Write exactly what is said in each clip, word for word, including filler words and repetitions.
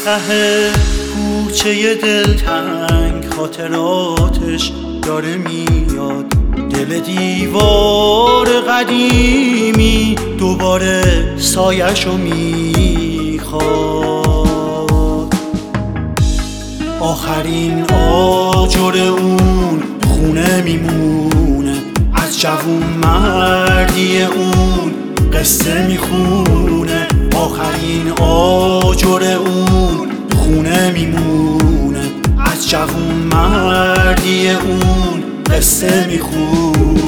ته کوچه دلتنگ خاطراتش داره میاد، دل دیوار قدیمی دوباره سایه‌شو میخواد. آخرین آجر اون خونه میمونه، از جوون مردی اون قصه میخونه. آخرین آجر اون خونه میمونه، از جوون مردی اون قصه میخونه.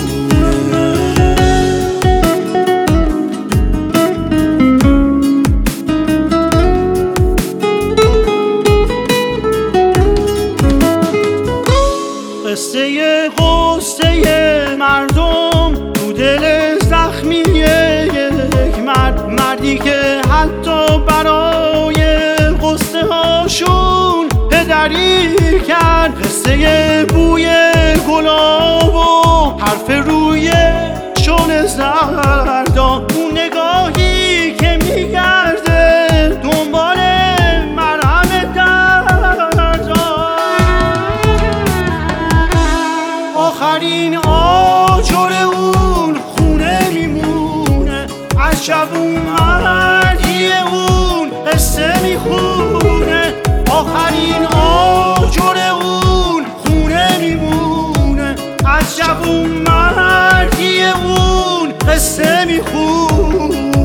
قصه غصه مردم تو دل زخمی یک مرد، مردی که حتی برای غصه هاشون پدری کرد. قصه بوی گلاب و حرف روی شون زردا، اون نگاهی که میگرده دنبال مرهم دردا. آخرین آجر اون خونه میمونه، از جوون مردی اون قصه میخونه. آخرین آجر اون خونه میمونه، از جوون مردی اون قصه میخونه.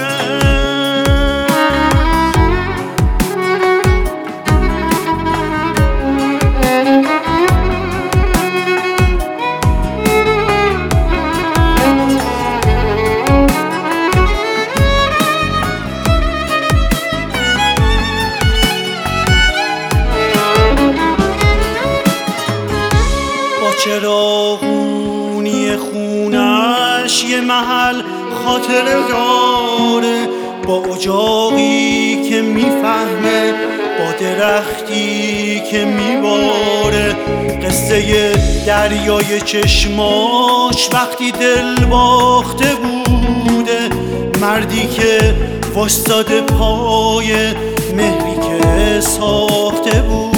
چراغونی خونش یه محل خاطره داره، با اجاقی که میفهمه، با درختی که میباره. قصه دریای چشماش وقتی دل باخته بوده، مردی که وستاده پای مهری که ساخته بود.